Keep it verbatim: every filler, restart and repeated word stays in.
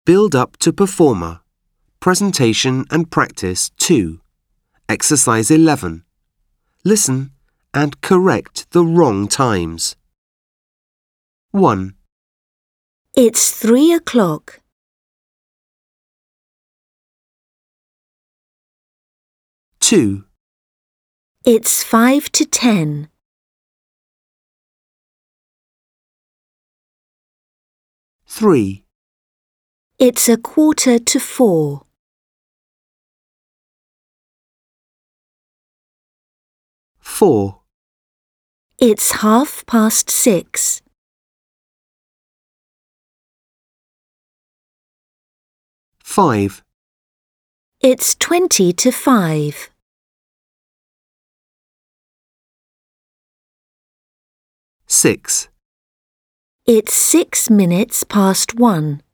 Build up to performer. Presentation and practice two. Exercise eleven. Listen and correct the wrong times. one. It's three o'clock. two. It's five to ten. three. It's a quarter to four. four. It's half past six. five. It's twenty to five. six. It's six minutes past one.